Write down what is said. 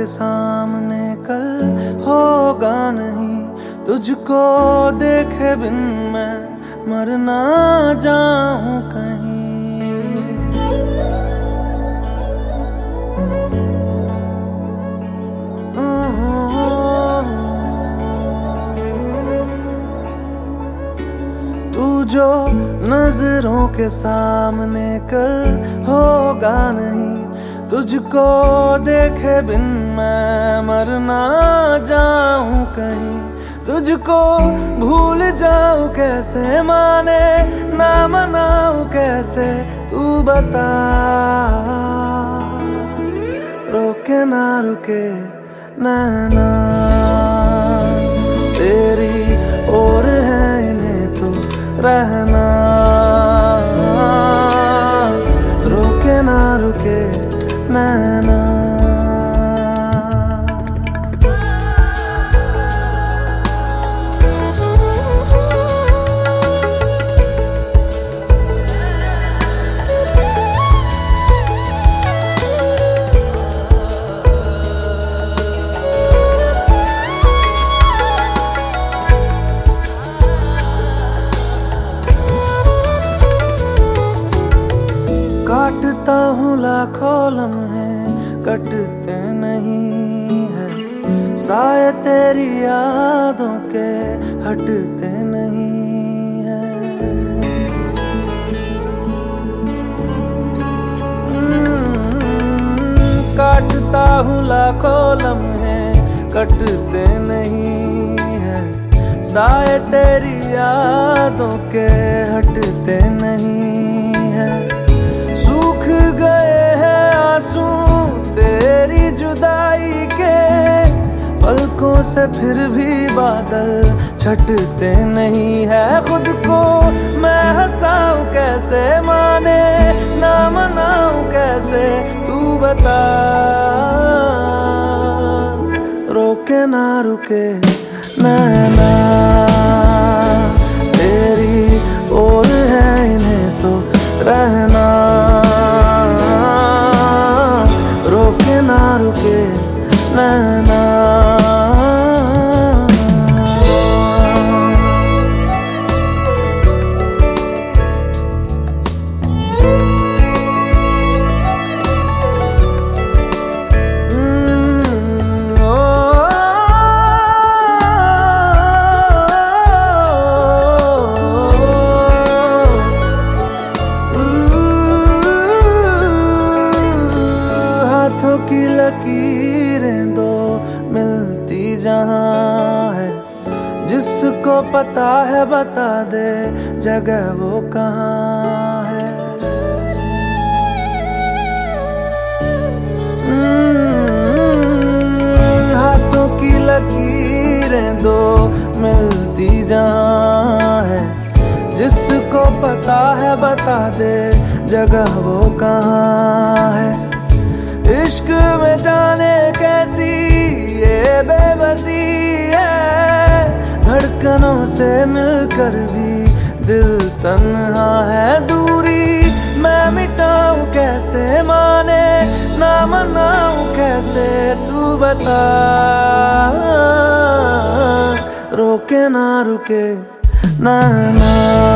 के सामने कल होगा नहीं, तुझको देखे बिन मैं मर ना जाऊं कहीं। तू जो नजरों के सामने कल होगा नहीं, तुझको देखे बिन मैं मर ना जाऊं कहीं। तुझको भूल जाऊं कैसे, माने ना मनाऊं कैसे, तू बता। रोके ना रुके नैना तेरी ओर है, इन्हें तो रहना। रोके ना रुके नैना। काटता हूँ लाखों लम्हे, कटते नहीं है साए तेरी यादों के, हटते नहीं है। काटता हूँ लाखों लम्हे, कटते नहीं है साए तेरी यादों के, हटते नहीं है। सूख गए हैं आंसू तेरी जुदाई के, पलकों से फिर भी बादल छटते नहीं है। खुद को मैं हंसाऊं कैसे, माने ना मनाऊं कैसे, तू बता। रोके ना रुके नैना तेरी ओर है, इन्हें तो रहना। रोके ना रुके नैना। हाथों की लकीरें दो मिलती जहां है, जिसको पता है बता दे जगह वो कहाँ है। हाथों की लकीरें दो मिलती जहां है, जिसको पता है बता दे जगह वो कहाँ है। इश्क में जाने कैसी ये बेबसी है, धड़कनों से मिलकर भी दिल तन्हा है। दूरी मैं मिटाऊं कैसे, माने ना मनाऊं कैसे, तू बता। रोके ना रुके नैना।